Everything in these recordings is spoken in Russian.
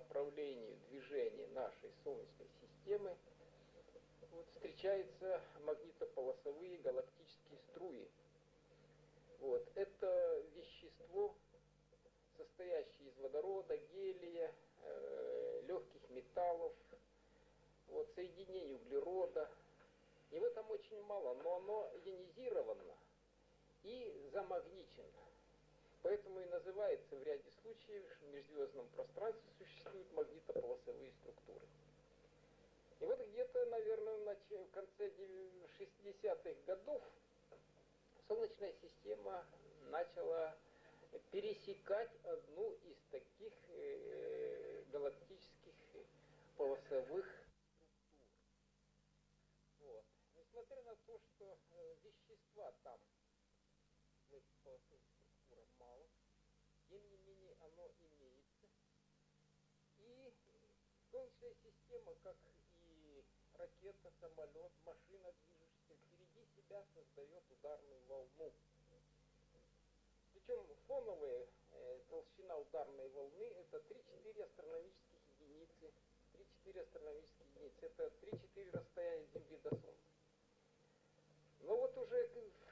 направлению движения нашей Солнечной системы вот, встречаются магнитополосовые галактические струи. Вот, это вещество, состоящее из водорода, гелия, легких металлов, вот, соединений углерода. Его там очень мало, но оно ионизировано и замагничено. Поэтому и называется в ряде случаев, что в межзвездном пространстве существуют магнитополосовые структуры. И вот где-то, наверное, в конце 60-х годов Солнечная система начала пересекать одну из таких галактических полосовых структур. Вот. Несмотря на то, что вещества там в этих полосовых структурах мало, тем не менее оно имеется. И Солнечная система, как и ракета, самолет, машина движущаяся, впереди себя создает ударную волну. Причем фоновая толщина ударной волны это 3-4 астрономических единицы. 3-4 астрономические единицы. Это 3-4 расстояния от Земли до Солнца. Но вот уже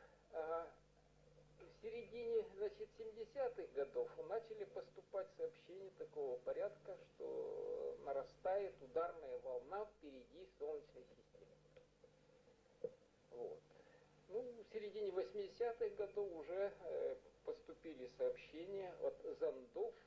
в середине, значит, 70-х годов начали поступать сообщения такого порядка, что нарастает ударная волна впереди Солнечной системы. Вот. Ну, в середине 80-х годов уже поступили сообщения от зондов.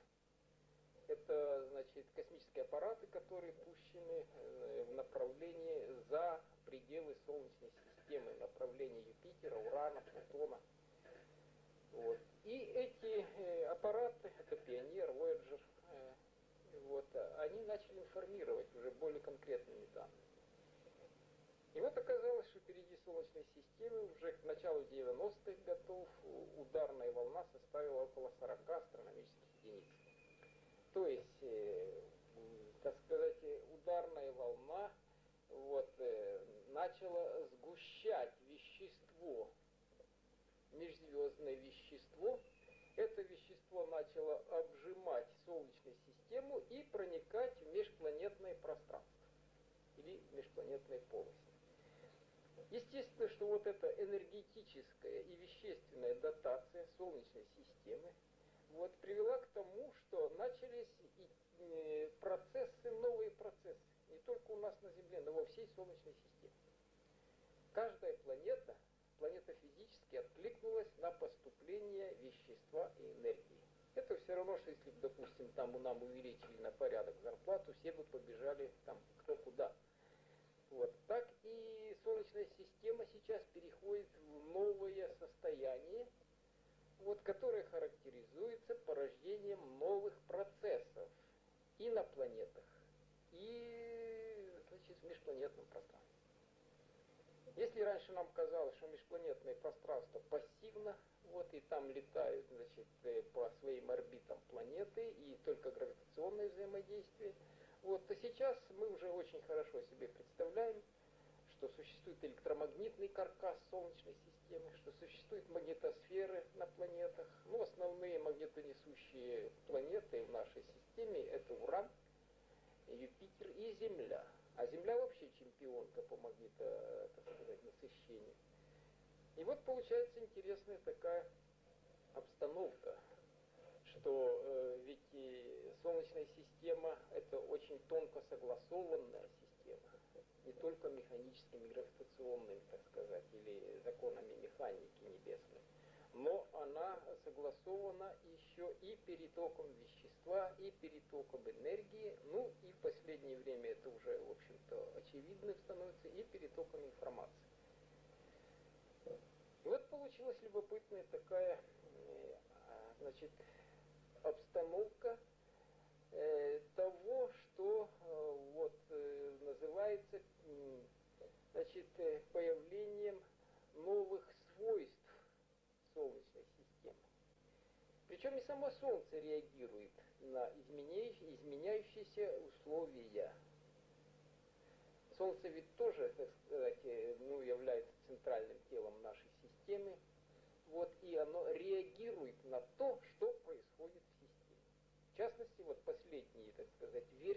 Это, значит, космические аппараты, которые пущены в направлении за пределы Солнечной системы, направление Юпитера, Урана, Плутона. Вот. И эти аппараты, это Пионер, Voyager, вот, они начали информировать уже более конкретными данными. И вот оказалось, что впереди Солнечной системы уже к началу 90-х годов ударная волна составила около 40 астрономических единиц. То есть, так сказать, ударная волна вот, начала сгущать вещество, межзвездное вещество. Это вещество начало обжимать Солнечную систему и проникать в межпланетное пространство или межпланетные полости. Естественно, что вот эта энергетическая и вещественная дотация Солнечной системы вот, привела к тому, что начались процессы, новые процессы. Не только у нас на Земле, но во всей Солнечной системе. Каждая планета физически откликнулась на поступление вещества и энергии. Это все равно, что если бы, допустим, там нам увеличили на порядок зарплату, все бы побежали там кто куда. Вот. Так и Солнечная система сейчас переходит в новое состояние, вот, которое характеризуется порождением новых процессов и на планетах, и, значит, в межпланетном пространстве. Если раньше нам казалось, что межпланетное пространство пассивно, вот, и там летают, значит, по своим орбитам планеты, и только гравитационное взаимодействие, вот, то сейчас мы уже очень хорошо себе представляем, что существует электромагнитный каркас Солнечной системы, что существуют магнитосферы на планетах. Ну, основные магнитонесущие планеты в нашей системе это Уран, Юпитер и Земля. А Земля вообще чемпионка по насыщению. И вот получается интересная такая обстановка, что ведь и Солнечная система это очень тонко согласованная система, не только механическими, гравитационными, так сказать, или законами механики небесной, но она согласована еще и перетоком вещества, и перетоком энергии, ну и в последнее время это уже, в общем-то, очевидно становится, и перетоком информации. И вот получилась любопытная такая, значит, обстановка того, что вот называется, значит, появлением новых свойств Солнечной системы. Причем и само Солнце реагирует на изменяющиеся условия. Солнце ведь тоже, так сказать, ну, является центральным телом нашей системы. Вот, и оно реагирует на то, что происходит в системе. В частности, вот последние, так сказать,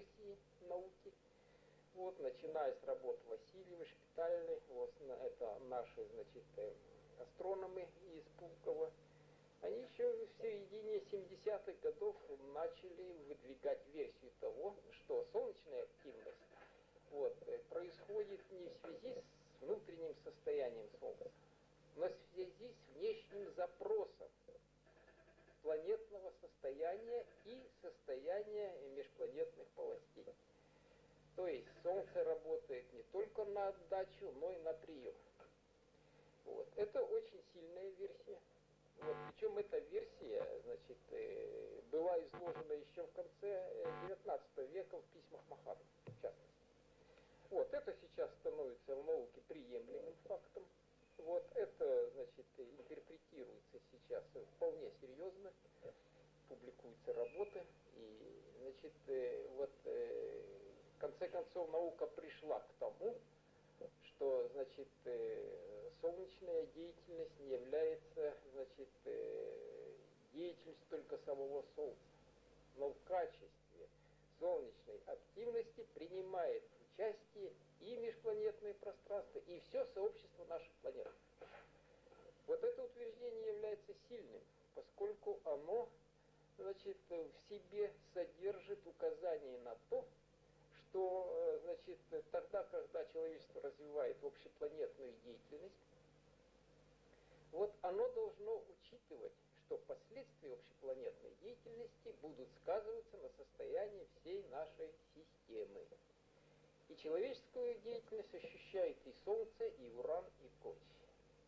начиная с работ Васильева, Шпитальной, вот, это наши, значит, астрономы из Пулково, они еще в середине 70-х годов начали выдвигать версию того, что солнечная активность вот, происходит не в связи с внутренним состоянием Солнца, но в связи с внешним запросом планетного состояния и состояния межпланетных полостей. То есть Солнце работает не только на отдачу, но и на прием. Вот. Это очень сильная версия. Вот. Причем эта версия, значит, была изложена еще в конце XIX века в письмах Махатмы, в частности. Вот. Это сейчас становится в науке приемлемым фактом. Вот. Это, значит, интерпретируется сейчас вполне серьезно. Публикуются работы. И, значит, вот, в конце концов, наука пришла к тому, что, значит, солнечная деятельность не является, значит, деятельностью только самого Солнца, но в качестве солнечной активности принимает участие и межпланетное пространство, и все сообщество наших планет. Вот это утверждение является сильным, поскольку оно, значит, в себе содержит указание на то, что, значит, тогда, когда человечество развивает общепланетную деятельность, вот оно должно учитывать, что последствия общепланетной деятельности будут сказываться на состоянии всей нашей системы. И человеческую деятельность ощущает и Солнце, и Уран, и прочее.